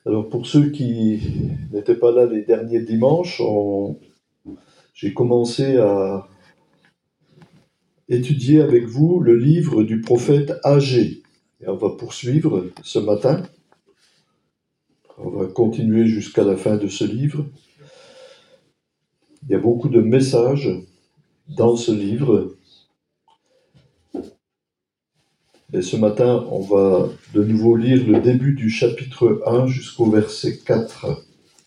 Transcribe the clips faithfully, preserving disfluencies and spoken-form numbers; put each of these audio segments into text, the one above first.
Alors pour ceux qui n'étaient pas là les derniers dimanches, on- j'ai commencé à étudier avec vous le livre du prophète Agée. Et on va poursuivre ce matin. On va continuer jusqu'à la fin de ce livre. Il y a beaucoup de messages dans ce livre. Et ce matin, on va de nouveau lire le début du chapitre un jusqu'au verset quatre.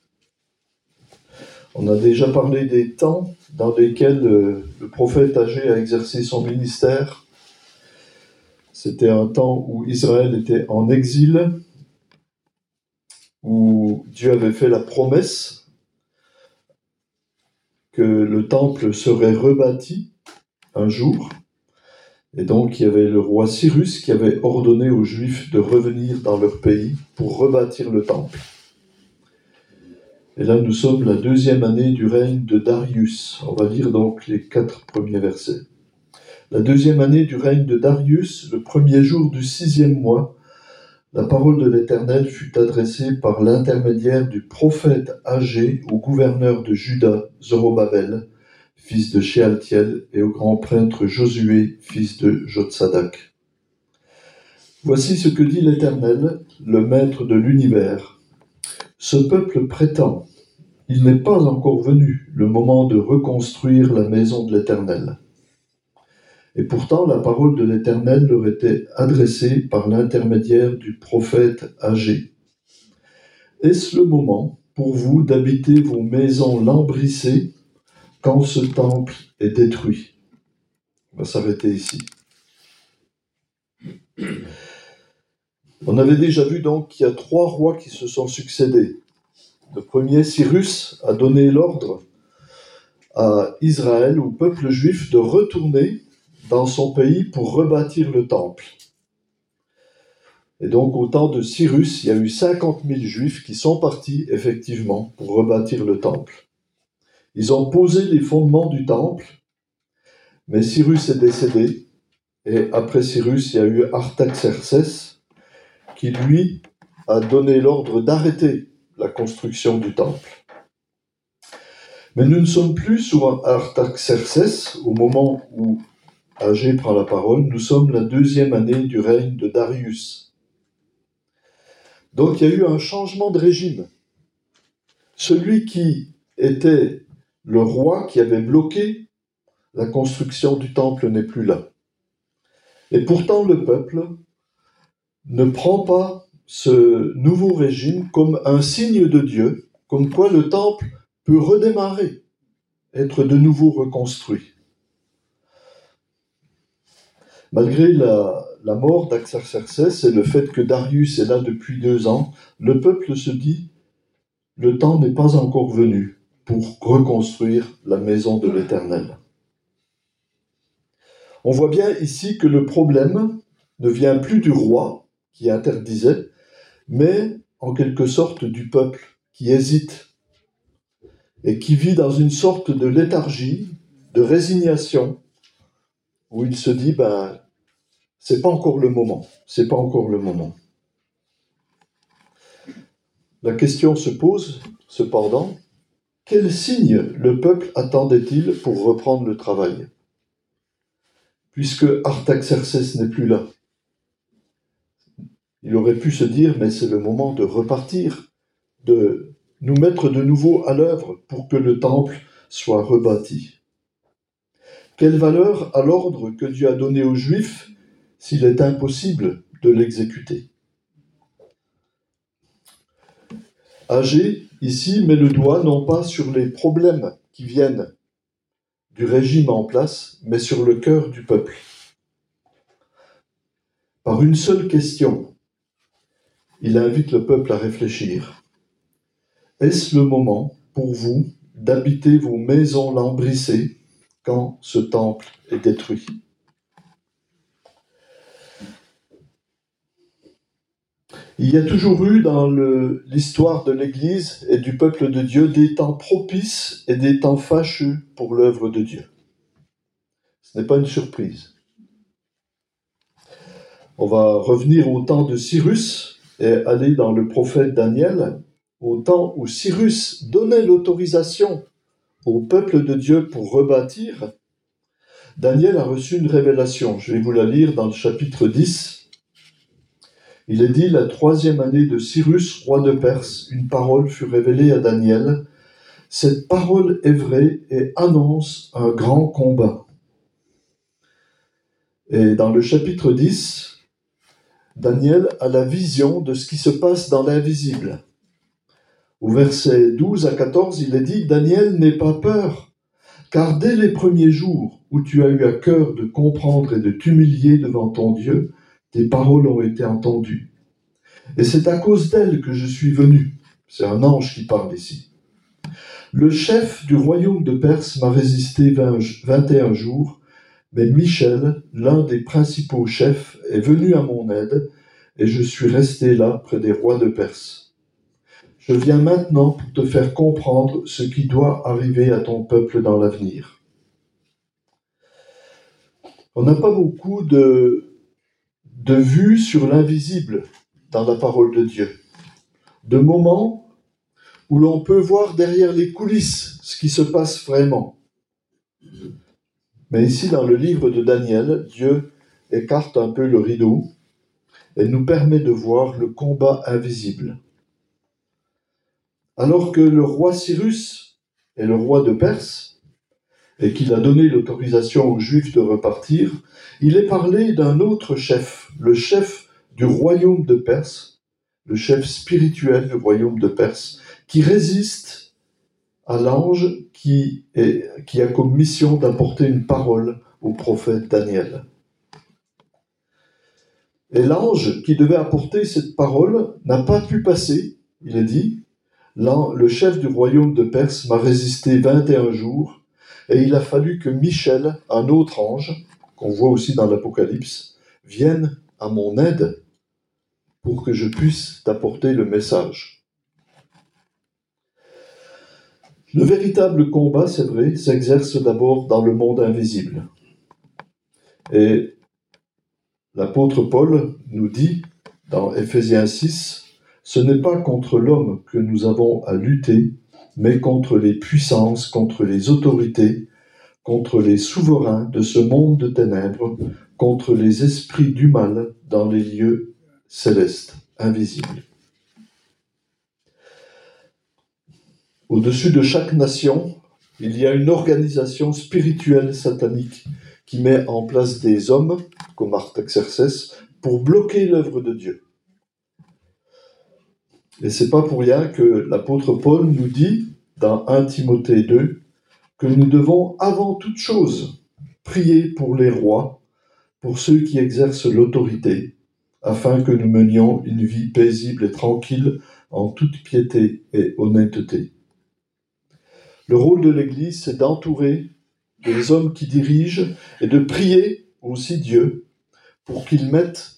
On a déjà parlé des temps dans lesquels euh, le prophète Agée a exercé son ministère. C'était un temps où Israël était en exil, où Dieu avait fait la promesse que le temple serait rebâti un jour. Et donc, il y avait le roi Cyrus qui avait ordonné aux Juifs de revenir dans leur pays pour rebâtir le temple. Et là, nous sommes la deuxième année du règne de Darius. On va lire donc les quatre premiers versets. La deuxième année du règne de Darius, le premier jour du sixième mois, la parole de l'Éternel fut adressée par l'intermédiaire du prophète Agée au gouverneur de Juda, Zorobabel, fils de Shealtiel, et au grand prêtre Josué, fils de Jotsadak. Voici ce que dit l'Éternel, le maître de l'univers. Ce peuple prétend, il n'est pas encore venu le moment de reconstruire la maison de l'Éternel. Et pourtant, la parole de l'Éternel leur était adressée par l'intermédiaire du prophète Agée. Est-ce le moment pour vous d'habiter vos maisons lambrissées quand ce temple est détruit? On va s'arrêter ici. On avait déjà vu donc qu'il y a trois rois qui se sont succédés. Le premier, Cyrus, a donné l'ordre à Israël, au peuple juif, de retourner dans son pays pour rebâtir le temple. Et donc, au temps de Cyrus, il y a eu cinquante mille juifs qui sont partis, effectivement, pour rebâtir le temple. Ils ont posé les fondements du temple, mais Cyrus est décédé, et après Cyrus, il y a eu Artaxerxès, qui, lui, a donné l'ordre d'arrêter la construction du temple. Mais nous ne sommes plus sous Artaxerxès, au moment où Agée prend la parole, nous sommes la deuxième année du règne de Darius. Donc il y a eu un changement de régime. Celui qui était le roi qui avait bloqué la construction du temple n'est plus là. Et pourtant le peuple ne prend pas ce nouveau régime comme un signe de Dieu, comme quoi le temple peut redémarrer, être de nouveau reconstruit. Malgré la, la mort d'Artaxerxès et le fait que Darius est là depuis deux ans, le peuple se dit « Le temps n'est pas encore venu pour reconstruire la maison de l'Éternel ». On voit bien ici que le problème ne vient plus du roi qui interdisait, mais en quelque sorte du peuple qui hésite et qui vit dans une sorte de léthargie, de résignation, où il se dit ben, c'est pas encore le moment, c'est pas encore le moment. La question se pose, cependant, quel signe le peuple attendait-il pour reprendre le travail? Puisque Artaxerxès n'est plus là. Il aurait pu se dire, mais c'est le moment de repartir, de nous mettre de nouveau à l'œuvre pour que le temple soit rebâti. Quelle valeur à l'ordre que Dieu a donné aux Juifs s'il est impossible de l'exécuter? Agée, ici, met le doigt non pas sur les problèmes qui viennent du régime en place, mais sur le cœur du peuple. Par une seule question, il invite le peuple à réfléchir. Est-ce le moment pour vous d'habiter vos maisons lambrissées quand ce temple est détruit? Il y a toujours eu dans le, l'histoire de l'Église et du peuple de Dieu des temps propices et des temps fâcheux pour l'œuvre de Dieu. Ce n'est pas une surprise. On va revenir au temps de Cyrus est allé dans le prophète Daniel, au temps où Cyrus donnait l'autorisation au peuple de Dieu pour rebâtir, Daniel a reçu une révélation. Je vais vous la lire dans le chapitre dix. Il est dit, la troisième année de Cyrus, roi de Perse, une parole fut révélée à Daniel. Cette parole est vraie et annonce un grand combat. Et dans le chapitre dix, Daniel a la vision de ce qui se passe dans l'invisible. Au verset douze à quatorze, il est dit, Daniel, n'aie pas peur, car dès les premiers jours où tu as eu à cœur de comprendre et de t'humilier devant ton Dieu, tes paroles ont été entendues. Et c'est à cause d'elles que je suis venu. C'est un ange qui parle ici. Le chef du royaume de Perse m'a résisté vingt et un jours, mais Michel, l'un des principaux chefs, est venu à mon aide, et je suis resté là près des rois de Perse. Je viens maintenant pour te faire comprendre ce qui doit arriver à ton peuple dans l'avenir. On n'a pas beaucoup de, de vues sur l'invisible dans la parole de Dieu, de moments où l'on peut voir derrière les coulisses ce qui se passe vraiment. Mais ici, dans le livre de Daniel, Dieu écarte un peu le rideau et nous permet de voir le combat invisible. Alors que le roi Cyrus est le roi de Perse et qu'il a donné l'autorisation aux Juifs de repartir, il est parlé d'un autre chef, le chef du royaume de Perse, le chef spirituel du royaume de Perse, qui résiste à l'ange qui, est, qui a comme mission d'apporter une parole au prophète Daniel. Et l'ange qui devait apporter cette parole n'a pas pu passer, il est dit. Le chef du royaume de Perse m'a résisté vingt et un jours, et il a fallu que Michel, un autre ange, qu'on voit aussi dans l'Apocalypse, vienne à mon aide pour que je puisse t'apporter le message. Le véritable combat, c'est vrai, s'exerce d'abord dans le monde invisible. Et l'apôtre Paul nous dit, dans Éphésiens six, « Ce n'est pas contre l'homme que nous avons à lutter, mais contre les puissances, contre les autorités, contre les souverains de ce monde de ténèbres, contre les esprits du mal dans les lieux célestes, invisibles. » Au-dessus de chaque nation, il y a une organisation spirituelle satanique qui met en place des hommes, comme Artaxerxès, pour bloquer l'œuvre de Dieu. Et c'est pas pour rien que l'apôtre Paul nous dit, dans premier Timothée deux, que nous devons avant toute chose prier pour les rois, pour ceux qui exercent l'autorité, afin que nous menions une vie paisible et tranquille en toute piété et honnêteté. Le rôle de l'Église, c'est d'entourer des hommes qui dirigent et de prier aussi Dieu pour qu'il mette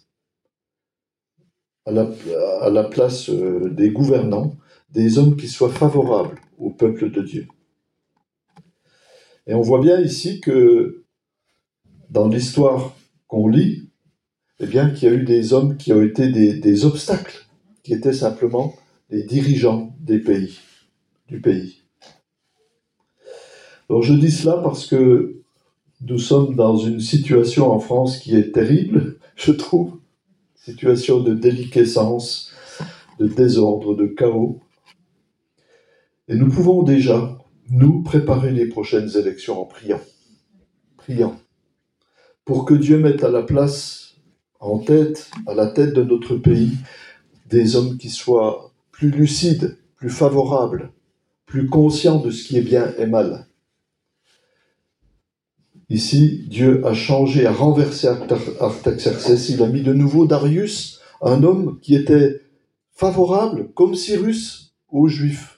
à la, à la place des gouvernants des hommes qui soient favorables au peuple de Dieu. Et on voit bien ici que dans l'histoire qu'on lit, eh bien, qu'il y a eu des hommes qui ont été des, des obstacles, qui étaient simplement les dirigeants des pays, du pays. Alors je dis cela parce que nous sommes dans une situation en France qui est terrible, je trouve, situation de déliquescence, de désordre, de chaos. Et nous pouvons déjà, nous, préparer les prochaines élections en priant. Priant. Pour que Dieu mette à la place, en tête, à la tête de notre pays, des hommes qui soient plus lucides, plus favorables, plus conscients de ce qui est bien et mal. Ici, Dieu a changé, a renversé Artaxerxès. Il a mis de nouveau Darius, un homme qui était favorable, comme Cyrus, aux Juifs.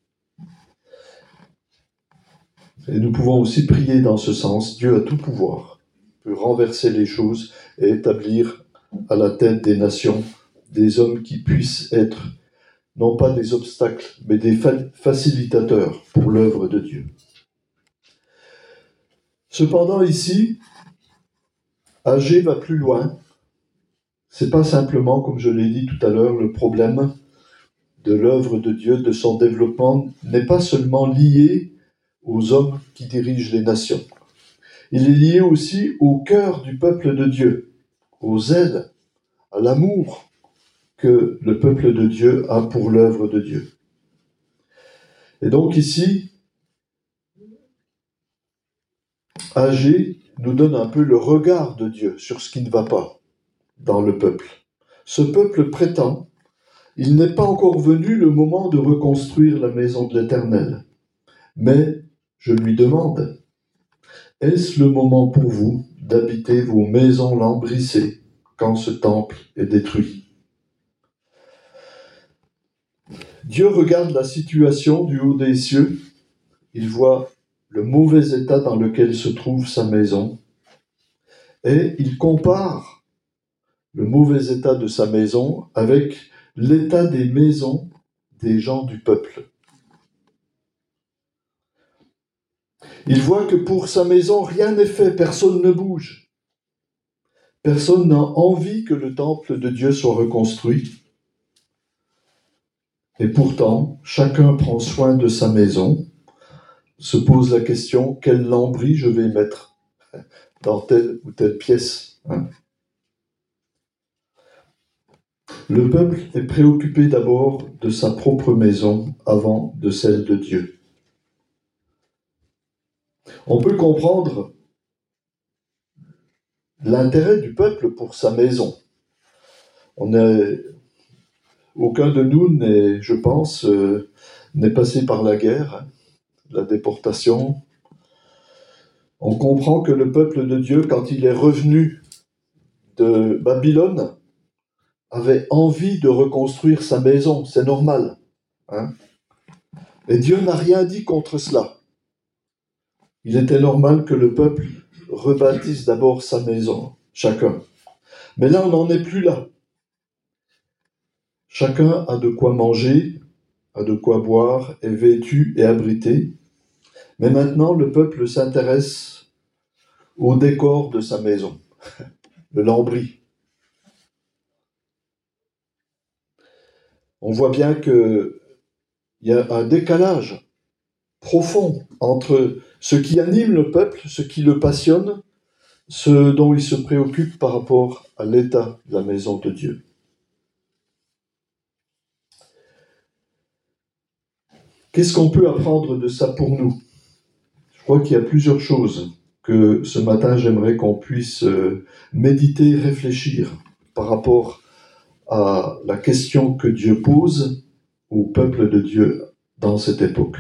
Et nous pouvons aussi prier dans ce sens. Dieu a tout pouvoir, il peut renverser les choses et établir à la tête des nations des hommes qui puissent être non pas des obstacles, mais des facilitateurs pour l'œuvre de Dieu. Cependant, ici, Agée va plus loin. c'est pas simplement, comme je l'ai dit tout à l'heure, le problème de l'œuvre de Dieu, de son développement, n'est pas seulement lié aux hommes qui dirigent les nations. Il est lié aussi au cœur du peuple de Dieu, au zèle, à l'amour que le peuple de Dieu a pour l'œuvre de Dieu. Et donc ici, Agée nous donne un peu le regard de Dieu sur ce qui ne va pas dans le peuple. Ce peuple prétend, il n'est pas encore venu le moment de reconstruire la maison de l'Éternel. Mais je lui demande, est-ce le moment pour vous d'habiter vos maisons lambrissées quand ce temple est détruit? Dieu regarde la situation du haut des cieux, il voit le mauvais état dans lequel se trouve sa maison, et il compare le mauvais état de sa maison avec l'état des maisons des gens du peuple. Il voit que pour sa maison, rien n'est fait, personne ne bouge. Personne n'a envie que le temple de Dieu soit reconstruit. Et pourtant, chacun prend soin de sa maison, se pose la question, quel lambris je vais mettre dans telle ou telle pièce, hein? Le peuple est préoccupé d'abord de sa propre maison avant de celle de Dieu. On peut comprendre l'intérêt du peuple pour sa maison. On est, aucun de nous n'est, je pense, euh, n'est passé par la guerre, hein, la déportation. On comprend que le peuple de Dieu, quand il est revenu de Babylone, avait envie de reconstruire sa maison, c'est normal, hein. Et Dieu n'a rien dit contre cela. Il était normal que le peuple rebâtisse d'abord sa maison, chacun. Mais là, on n'en est plus là. Chacun a de quoi manger, a de quoi boire, est vêtu et abrité. Mais maintenant, le peuple s'intéresse au décor de sa maison, le lambris. On voit bien qu'il y a un décalage profond entre ce qui anime le peuple, ce qui le passionne, ce dont il se préoccupe par rapport à l'état de la maison de Dieu. Qu'est-ce qu'on peut apprendre de ça pour nous? Je crois qu'il y a plusieurs choses que ce matin j'aimerais qu'on puisse méditer, réfléchir par rapport à la question que Dieu pose au peuple de Dieu dans cette époque.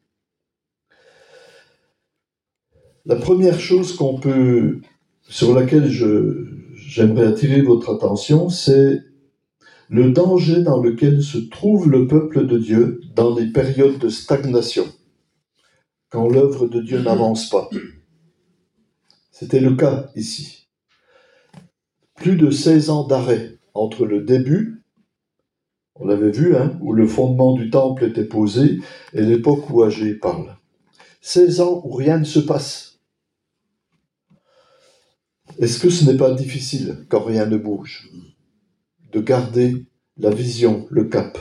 La première chose qu'on peut, sur laquelle je, j'aimerais attirer votre attention, c'est le danger dans lequel se trouve le peuple de Dieu dans les périodes de stagnation, quand l'œuvre de Dieu n'avance pas. C'était le cas ici. Plus de seize ans d'arrêt entre le début, on l'avait vu, hein, où le fondement du temple était posé, et l'époque où Agée parle. seize ans où rien ne se passe. Est-ce que ce n'est pas difficile, quand rien ne bouge, de garder la vision, le cap?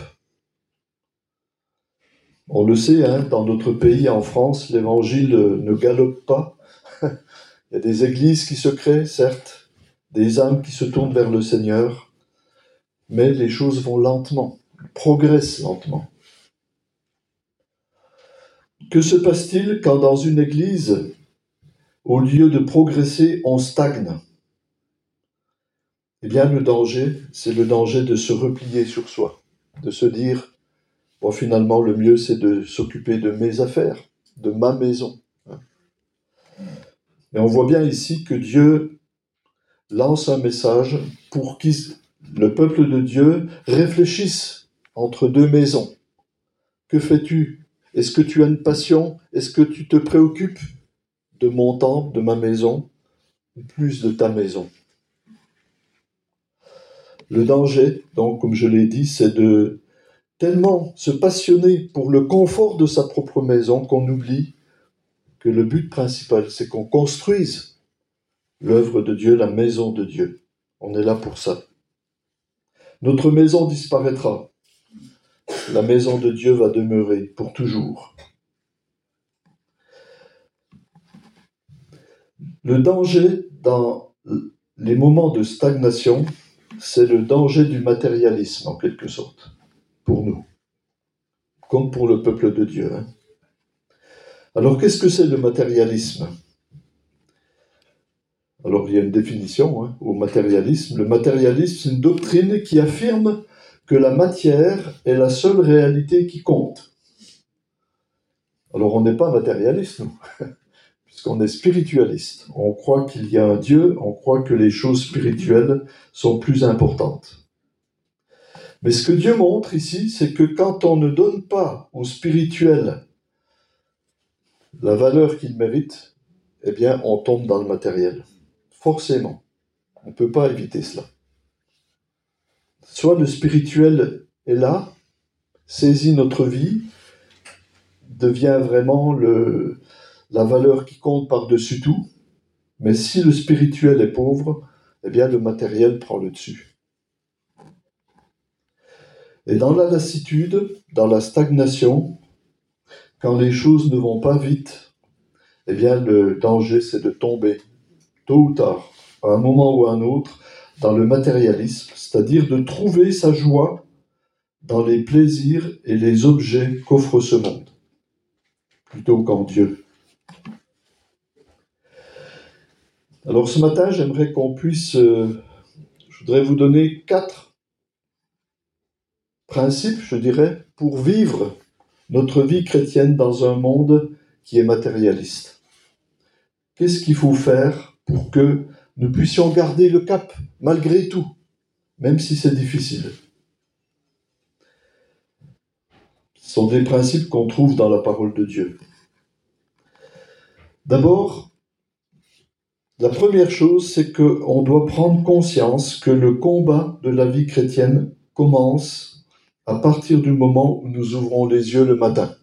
On le sait, hein, dans notre pays, en France, l'évangile ne galope pas. Il y a des églises qui se créent, certes, des âmes qui se tournent vers le Seigneur, mais les choses vont lentement, progressent lentement. Que se passe-t-il quand dans une église, au lieu de progresser, on stagne? Eh bien, le danger, c'est le danger de se replier sur soi, de se dire, bon, finalement, le mieux, c'est de s'occuper de mes affaires, de ma maison. Et on voit bien ici que Dieu lance un message pour que le peuple de Dieu réfléchisse entre deux maisons. Que fais-tu? Est-ce que tu as une passion? Est-ce que tu te préoccupes de mon temple, de ma maison, ou plus de ta maison? Le danger, donc, comme je l'ai dit, c'est de tellement se passionner pour le confort de sa propre maison qu'on oublie que le but principal, c'est qu'on construise l'œuvre de Dieu, la maison de Dieu. On est là pour ça. Notre maison disparaîtra. La maison de Dieu va demeurer pour toujours. Le danger dans les moments de stagnation, c'est le danger du matérialisme, en quelque sorte, pour nous, comme pour le peuple de Dieu. Hein. Alors, qu'est-ce que c'est le matérialisme ? Alors, il y a une définition hein, au matérialisme. Le matérialisme, c'est une doctrine qui affirme que la matière est la seule réalité qui compte. Alors, on n'est pas matérialiste, nous, puisqu'on est spiritualiste. On croit qu'il y a un Dieu, on croit que les choses spirituelles sont plus importantes. Mais ce que Dieu montre ici, c'est que quand on ne donne pas au spirituel la valeur qu'il mérite, eh bien, on tombe dans le matériel. Forcément. On ne peut pas éviter cela. Soit le spirituel est là, saisit notre vie, devient vraiment le, la valeur qui compte par-dessus tout, mais si le spirituel est pauvre, eh bien le matériel prend le dessus. Et dans la lassitude, dans la stagnation, quand les choses ne vont pas vite, eh bien le danger c'est de tomber, tôt ou tard, à un moment ou à un autre, dans le matérialisme, c'est-à-dire de trouver sa joie dans les plaisirs et les objets qu'offre ce monde, plutôt qu'en Dieu. Alors ce matin, j'aimerais qu'on puisse, euh, je voudrais vous donner quatre principes, je dirais, pour vivre notre vie chrétienne dans un monde qui est matérialiste. Qu'est-ce qu'il faut faire pour que nous puissions garder le cap, malgré tout, même si c'est difficile ? Ce sont des principes qu'on trouve dans la parole de Dieu. D'abord, la première chose, c'est qu'on doit prendre conscience que le combat de la vie chrétienne commence à partir du moment où nous ouvrons les yeux le matin.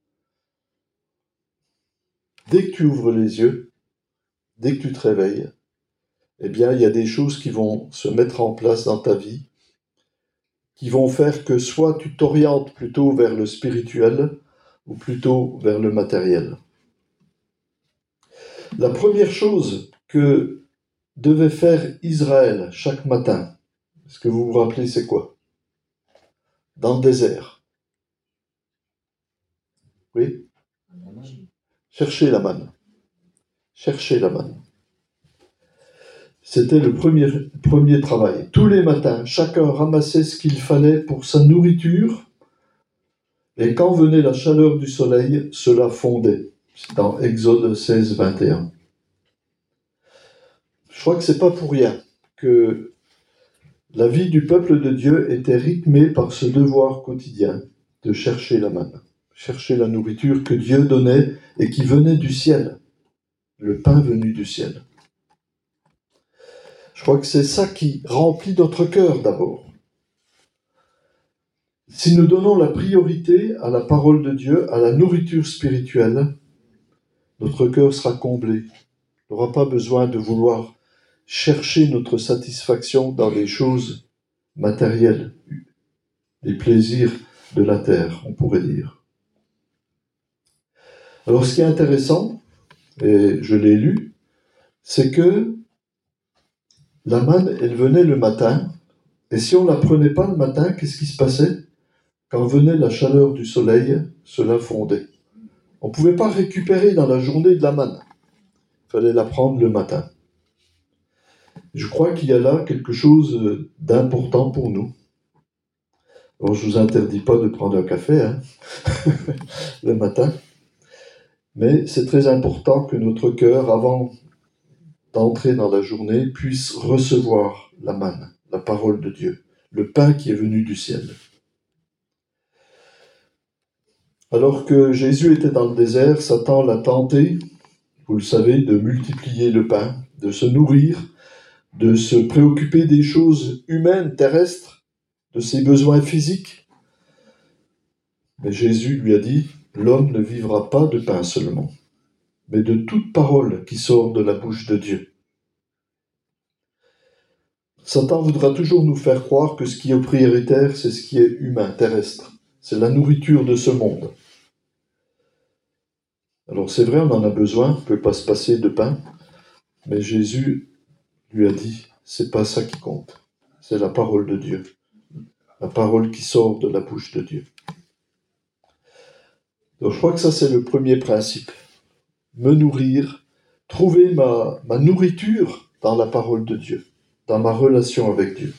Dès que tu ouvres les yeux, dès que tu te réveilles, eh bien, il y a des choses qui vont se mettre en place dans ta vie, qui vont faire que soit tu t'orientes plutôt vers le spirituel, ou plutôt vers le matériel. La première chose que devait faire Israël chaque matin, est-ce que vous vous rappelez c'est quoi ? Dans le désert. Oui ? Chercher la manne. Chercher la manne. C'était le premier, premier travail. Tous les matins, chacun ramassait ce qu'il fallait pour sa nourriture, et quand venait la chaleur du soleil, cela fondait. C'est dans Exode seize, vingt et un. Je crois que c'est pas pour rien que la vie du peuple de Dieu était rythmée par ce devoir quotidien de chercher la manne, chercher la nourriture que Dieu donnait et qui venait du ciel, le pain venu du ciel. Je crois que c'est ça qui remplit notre cœur d'abord. Si nous donnons la priorité à la parole de Dieu, à la nourriture spirituelle, notre cœur sera comblé. On n'aura pas besoin de vouloir chercher notre satisfaction dans les choses matérielles, les plaisirs de la terre, on pourrait dire. Alors ce qui est intéressant, et je l'ai lu, c'est que la manne, elle venait le matin, et si on ne la prenait pas le matin, qu'est-ce qui se passait ? Quand venait la chaleur du soleil, cela fondait. On ne pouvait pas récupérer dans la journée de la manne. Il fallait la prendre le matin. Je crois qu'il y a là quelque chose d'important pour nous. Alors, je ne vous interdis pas de prendre un café hein, le matin, mais c'est très important que notre cœur, avant d'entrer dans la journée, puisse recevoir la manne, la parole de Dieu, le pain qui est venu du ciel. Alors que Jésus était dans le désert, Satan l'a tenté, vous le savez, de multiplier le pain, de se nourrir, de se préoccuper des choses humaines, terrestres, de ses besoins physiques. Mais Jésus lui a dit, l'homme ne vivra pas de pain seulement, mais de toute parole qui sort de la bouche de Dieu. Satan voudra toujours nous faire croire que ce qui est prioritaire, c'est ce qui est humain, terrestre. C'est la nourriture de ce monde. Alors c'est vrai, on en a besoin, on ne peut pas se passer de pain, mais Jésus lui a dit, c'est pas ça qui compte, c'est la parole de Dieu, la parole qui sort de la bouche de Dieu. Donc je crois que ça c'est le premier principe, me nourrir, trouver ma, ma nourriture dans la parole de Dieu, dans ma relation avec Dieu.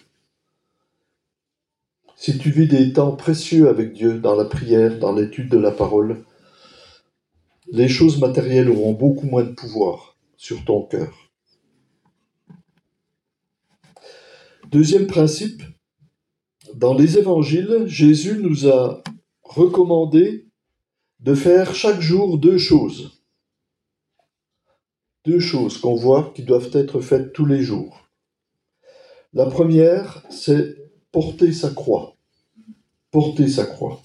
Si tu vis des temps précieux avec Dieu, dans la prière, dans l'étude de la parole, les choses matérielles auront beaucoup moins de pouvoir sur ton cœur. Deuxième principe, dans les évangiles, Jésus nous a recommandé de faire chaque jour deux choses. Deux choses qu'on voit qui doivent être faites tous les jours. La première, c'est porter sa croix. Porter sa croix.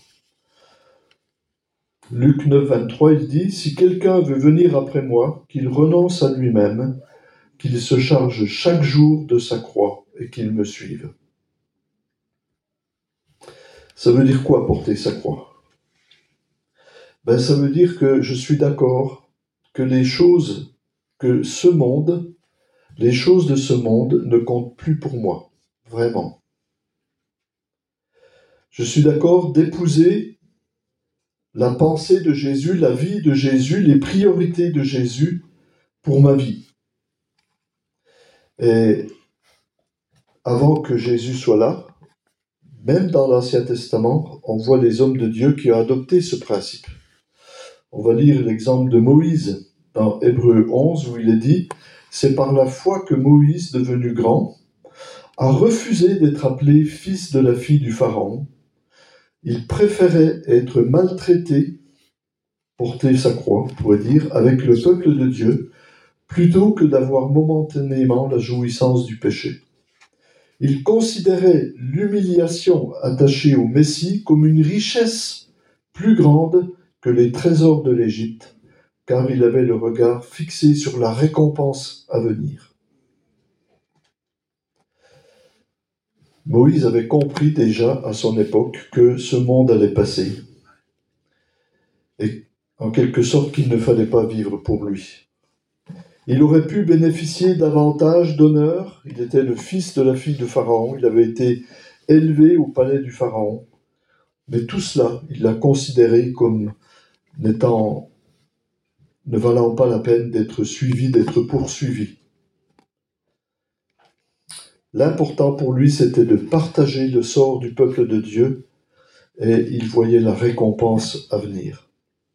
Luc neuf, vingt-trois, il dit « Si quelqu'un veut venir après moi, qu'il renonce à lui-même, qu'il se charge chaque jour de sa croix et qu'il me suive. » Ça veut dire quoi, porter sa croix ? Ben, ça veut dire que je suis d'accord que les choses que ce monde, les choses de ce monde ne comptent plus pour moi, vraiment. Je suis d'accord d'épouser la pensée de Jésus, la vie de Jésus, les priorités de Jésus pour ma vie. Et avant que Jésus soit là, même dans l'Ancien Testament, on voit les hommes de Dieu qui ont adopté ce principe. On va lire l'exemple de Moïse dans Hébreux onze où il est dit « C'est par la foi que Moïse, devenu grand, a refusé d'être appelé fils de la fille du Pharaon. Il préférait être maltraité, porter sa croix, on pourrait dire, avec le peuple de Dieu, plutôt que d'avoir momentanément la jouissance du péché. Il considérait l'humiliation attachée au Messie comme une richesse plus grande que les trésors de l'Égypte, car il avait le regard fixé sur la récompense à venir. » Moïse avait compris déjà à son époque que ce monde allait passer et en quelque sorte qu'il ne fallait pas vivre pour lui. Il aurait pu bénéficier davantage d'honneur, il était le fils de la fille de Pharaon, il avait été élevé au palais du Pharaon, mais tout cela, il l'a considéré comme n'étant, ne valant pas la peine d'être suivi, d'être poursuivi. L'important pour lui, c'était de partager le sort du peuple de Dieu et il voyait la récompense à venir.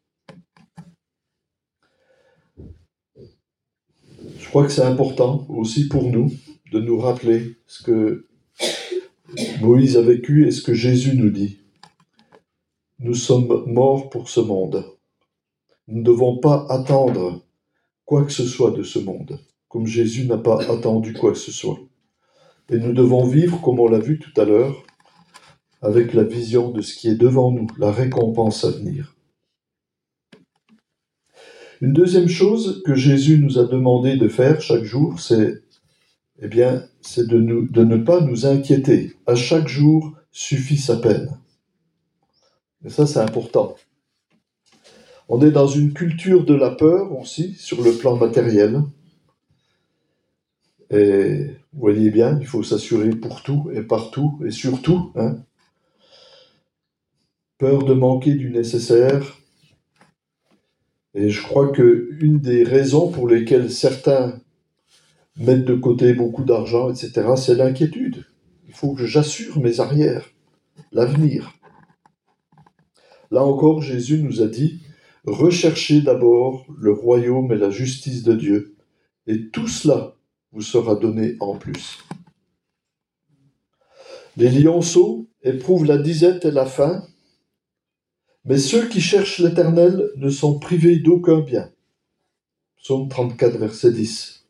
Je crois que c'est important aussi pour nous de nous rappeler ce que Moïse a vécu et ce que Jésus nous dit. Nous sommes morts pour ce monde. Nous ne devons pas attendre quoi que ce soit de ce monde, comme Jésus n'a pas attendu quoi que ce soit. Et nous devons vivre, comme on l'a vu tout à l'heure, avec la vision de ce qui est devant nous, la récompense à venir. Une deuxième chose que Jésus nous a demandé de faire chaque jour, c'est, eh bien, c'est de, nous, de ne pas nous inquiéter. À chaque jour suffit sa peine. Et ça, c'est important. On est dans une culture de la peur aussi, sur le plan matériel. Et vous voyez bien, il faut s'assurer pour tout et partout et surtout. Hein. Peur de manquer du nécessaire. Et je crois qu'une des raisons pour lesquelles certains mettent de côté beaucoup d'argent, et cetera, c'est l'inquiétude. Il faut que j'assure mes arrières, l'avenir. Là encore, Jésus nous a dit « Recherchez d'abord le royaume et la justice de Dieu, et tout cela vous sera donné en plus. » Les lionceaux éprouvent la disette et la faim, mais ceux qui cherchent l'Éternel ne sont privés d'aucun bien. Psaume trente-quatre, verset dix.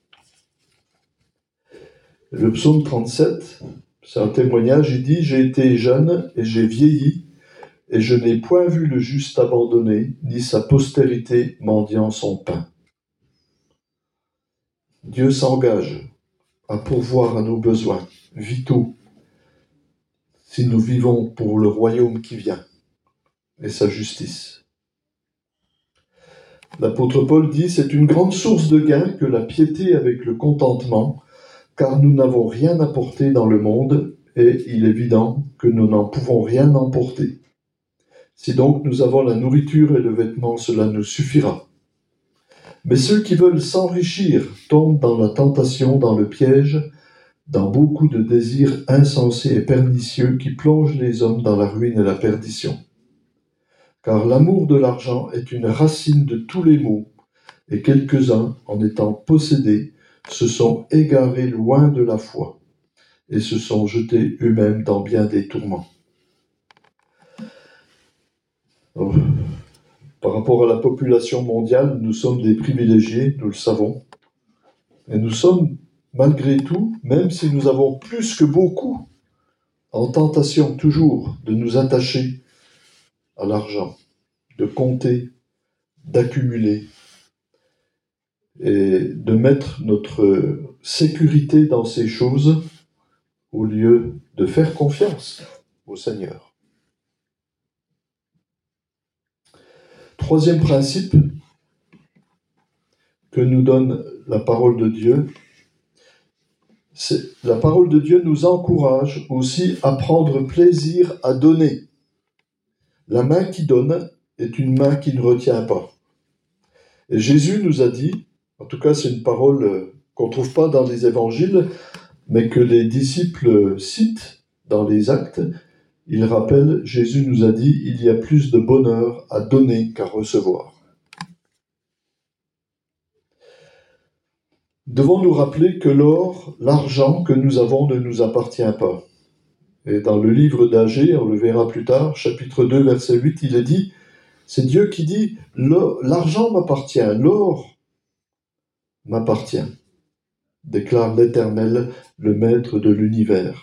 Le psaume trente-sept, c'est un témoignage, il dit « J'ai été jeune et j'ai vieilli, et je n'ai point vu le juste abandonné, ni sa postérité mendiant son pain. » Dieu s'engage à pourvoir à nos besoins vitaux si nous vivons pour le royaume qui vient et sa justice. L'apôtre Paul dit « C'est une grande source de gain que la piété avec le contentement, car nous n'avons rien apporté dans le monde et il est évident que nous n'en pouvons rien emporter. Si donc nous avons la nourriture et le vêtement, cela nous suffira. Mais ceux qui veulent s'enrichir tombent dans la tentation, dans le piège, dans beaucoup de désirs insensés et pernicieux qui plongent les hommes dans la ruine et la perdition. Car l'amour de l'argent est une racine de tous les maux, et quelques-uns, en étant possédés, se sont égarés loin de la foi, et se sont jetés eux-mêmes dans bien des tourments. » Alors, par rapport à la population mondiale, nous sommes des privilégiés, nous le savons. Et nous sommes, malgré tout, même si nous avons plus que beaucoup, en tentation toujours de nous attacher à l'argent, de compter, d'accumuler et de mettre notre sécurité dans ces choses au lieu de faire confiance au Seigneur. Troisième principe que nous donne la parole de Dieu, c'est la parole de Dieu nous encourage aussi à prendre plaisir à donner. La main qui donne est une main qui ne retient pas. Et Jésus nous a dit, en tout cas c'est une parole qu'on ne trouve pas dans les évangiles, mais que les disciples citent dans les actes, il rappelle, Jésus nous a dit, il y a plus de bonheur à donner qu'à recevoir. Devons-nous rappeler que l'or, l'argent que nous avons ne nous appartient pas. Et dans le livre d'Agée, on le verra plus tard, chapitre deux, verset huit, il est dit, c'est Dieu qui dit, l'argent m'appartient, l'or m'appartient, déclare l'Éternel, le Maître de l'univers.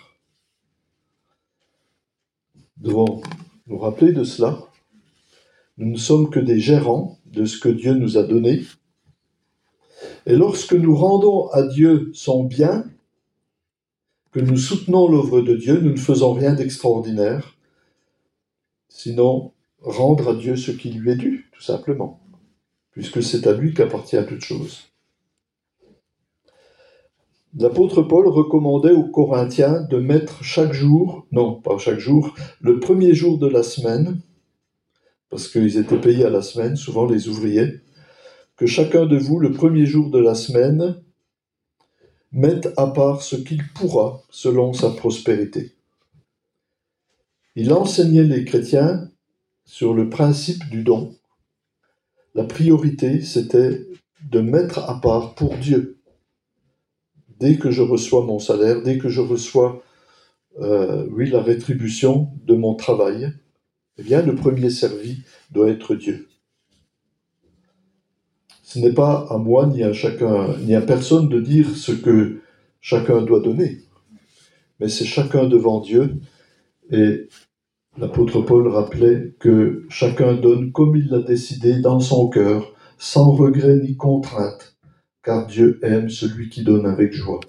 Nous devons nous rappeler de cela. Nous ne sommes que des gérants de ce que Dieu nous a donné. Et lorsque nous rendons à Dieu son bien, que nous soutenons l'œuvre de Dieu, nous ne faisons rien d'extraordinaire, sinon rendre à Dieu ce qui lui est dû, tout simplement, puisque c'est à lui qu'appartient toute chose. L'apôtre Paul recommandait aux Corinthiens de mettre chaque jour, non pas chaque jour, le premier jour de la semaine, parce qu'ils étaient payés à la semaine, souvent les ouvriers, que chacun de vous, le premier jour de la semaine, mette à part ce qu'il pourra selon sa prospérité. Il enseignait les chrétiens sur le principe du don. La priorité, c'était de mettre à part pour Dieu. Dès que je reçois mon salaire, dès que je reçois, euh, oui, la rétribution de mon travail, eh bien, le premier servi doit être Dieu. Ce n'est pas à moi, ni à chacun, ni à personne de dire ce que chacun doit donner, mais c'est chacun devant Dieu. Et l'apôtre Paul rappelait que chacun donne comme il l'a décidé dans son cœur, sans regret ni contrainte, car Dieu aime celui qui donne avec joie.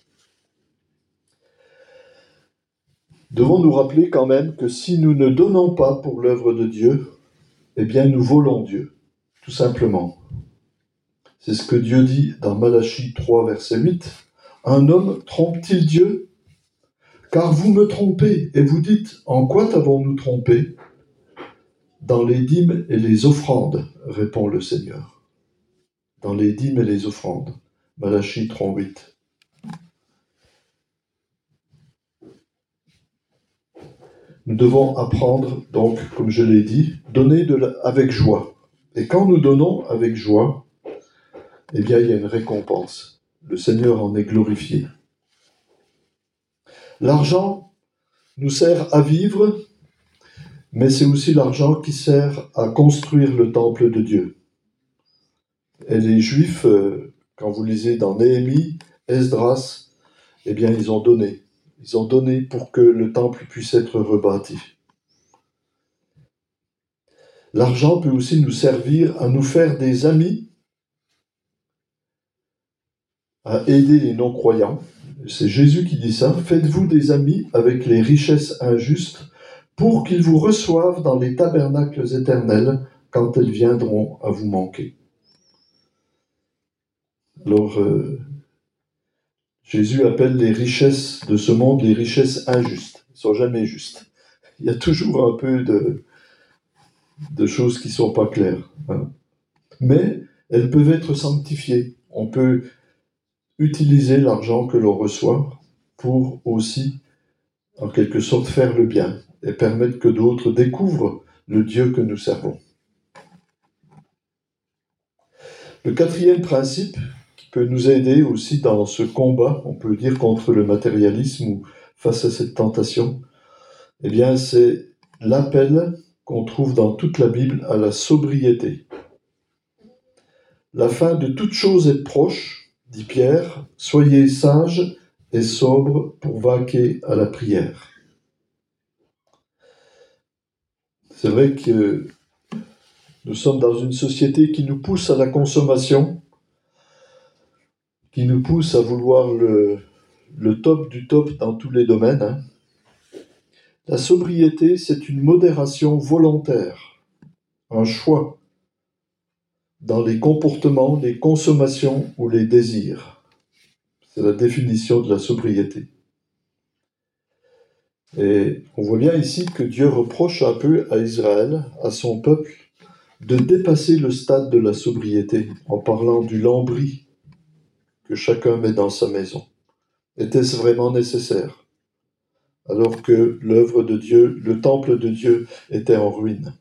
Devons nous rappeler quand même que si nous ne donnons pas pour l'œuvre de Dieu, eh bien nous volons Dieu, tout simplement. C'est ce que Dieu dit dans Malachie trois, verset huit. « Un homme trompe-t-il Dieu ? Car vous me trompez, et vous dites, en quoi t'avons-nous trompé ? Dans les dîmes et les offrandes, répond le Seigneur. Dans les dîmes et les offrandes. » Malachie trois, huit. Nous devons apprendre, donc, comme je l'ai dit, donner de la, avec joie. Et quand nous donnons avec joie, eh bien, il y a une récompense. Le Seigneur en est glorifié. L'argent nous sert à vivre, mais c'est aussi l'argent qui sert à construire le temple de Dieu. Et les Juifs, quand vous lisez dans Néhémie, Esdras, eh bien, ils ont donné. Ils ont donné pour que le temple puisse être rebâti. L'argent peut aussi nous servir à nous faire des amis, à aider les non-croyants. c'est Jésus qui dit ça, « Faites-vous des amis avec les richesses injustes pour qu'ils vous reçoivent dans les tabernacles éternels quand elles viendront à vous manquer. » Alors, euh, Jésus appelle les richesses de ce monde les richesses injustes. Elles ne sont jamais justes. Il y a toujours un peu de, de choses qui ne sont pas claires. Hein. Mais elles peuvent être sanctifiées. On peut utiliser l'argent que l'on reçoit pour aussi, en quelque sorte, faire le bien et permettre que d'autres découvrent le Dieu que nous servons. Le quatrième principe qui peut nous aider aussi dans ce combat, on peut dire, contre le matérialisme ou face à cette tentation, eh bien, c'est l'appel qu'on trouve dans toute la Bible à la sobriété. La fin de toute chose est proche, dit Pierre, soyez sages et sobres pour vaquer à la prière. C'est vrai que nous sommes dans une société qui nous pousse à la consommation, qui nous pousse à vouloir le, le top du top dans tous les domaines. Hein. La sobriété, c'est une modération volontaire, un choix dans les comportements, les consommations ou les désirs. C'est la définition de la sobriété. Et on voit bien ici que Dieu reproche un peu à Israël, à son peuple, de dépasser le stade de la sobriété en parlant du lambris que chacun met dans sa maison. Était-ce vraiment nécessaire? Alors que l'œuvre de Dieu, le temple de Dieu était en ruine.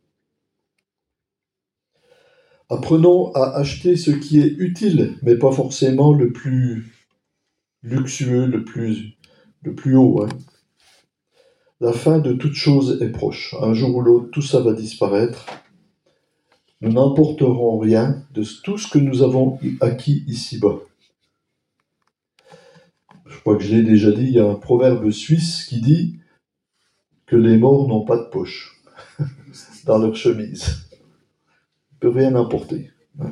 Apprenons à acheter ce qui est utile, mais pas forcément le plus luxueux, le plus, le plus haut. Hein. La fin de toute chose est proche. Un jour ou l'autre, tout ça va disparaître. Nous n'emporterons rien de tout ce que nous avons acquis ici-bas. Je crois que je l'ai déjà dit, il y a un proverbe suisse qui dit que les morts n'ont pas de poche dans leur chemise. Ils ne peuvent rien emporter.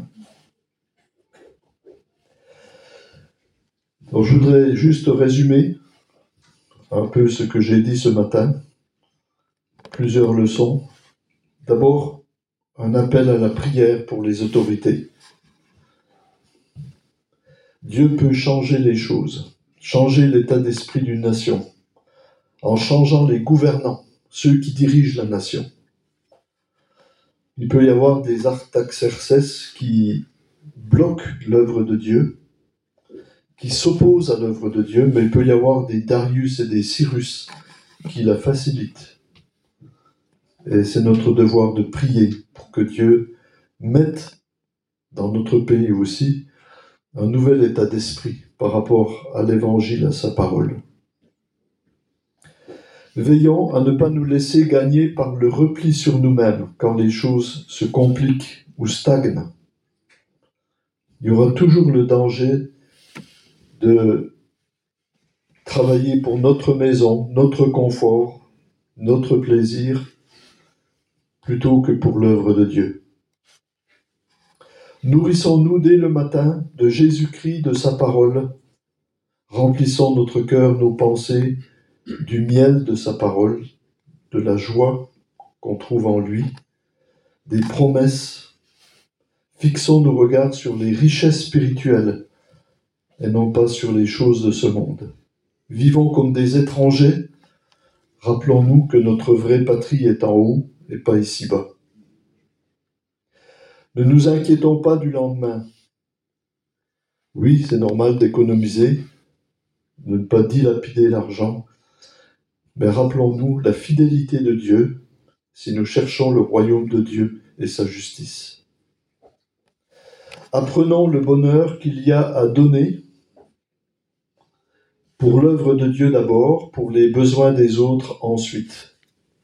Donc, je voudrais juste résumer un peu ce que j'ai dit ce matin. Plusieurs leçons. D'abord, un appel à la prière pour les autorités. Dieu peut changer les choses, changer l'état d'esprit d'une nation, en changeant les gouvernants, ceux qui dirigent la nation. Il peut y avoir des Artaxerxès qui bloquent l'œuvre de Dieu, qui s'opposent à l'œuvre de Dieu, mais il peut y avoir des Darius et des Cyrus qui la facilitent. Et c'est notre devoir de prier pour que Dieu mette dans notre pays aussi un nouvel état d'esprit par rapport à l'Évangile, à sa parole. Veillons à ne pas nous laisser gagner par le repli sur nous-mêmes quand les choses se compliquent ou stagnent. Il y aura toujours le danger de travailler pour notre maison, notre confort, notre plaisir, plutôt que pour l'œuvre de Dieu. Nourrissons-nous dès le matin de Jésus-Christ, de sa parole. Remplissons notre cœur, nos pensées, du miel de sa parole, de la joie qu'on trouve en lui, des promesses. Fixons nos regards sur les richesses spirituelles et non pas sur les choses de ce monde. Vivons comme des étrangers. Rappelons-nous que notre vraie patrie est en haut et pas ici-bas. Ne nous inquiétons pas du lendemain. Oui, c'est normal d'économiser, de ne pas dilapider l'argent, mais rappelons-nous la fidélité de Dieu si nous cherchons le royaume de Dieu et sa justice. Apprenons le bonheur qu'il y a à donner pour l'œuvre de Dieu d'abord, pour les besoins des autres ensuite.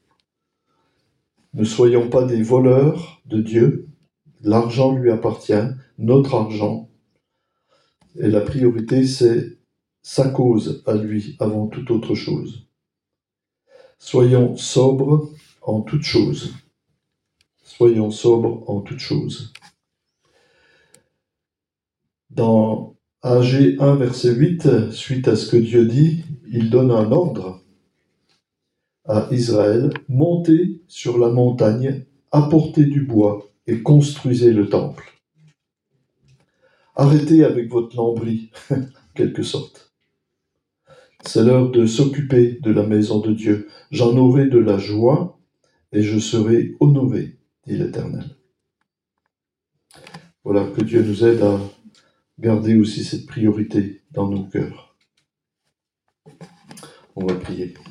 Ne soyons pas des voleurs de Dieu. L'argent lui appartient, notre argent. Et la priorité, c'est sa cause à lui avant toute autre chose. Soyons sobres en toutes choses. Soyons sobres en toutes choses. Dans Agé un, verset huit, suite à ce que Dieu dit, il donne un ordre à Israël: montez sur la montagne, apportez du bois et construisez le temple. Arrêtez avec votre lambris, en quelque sorte. C'est l'heure de s'occuper de la maison de Dieu. J'en aurai de la joie et je serai honoré, dit l'Éternel. Voilà, que Dieu nous aide à garder aussi cette priorité dans nos cœurs. On va prier.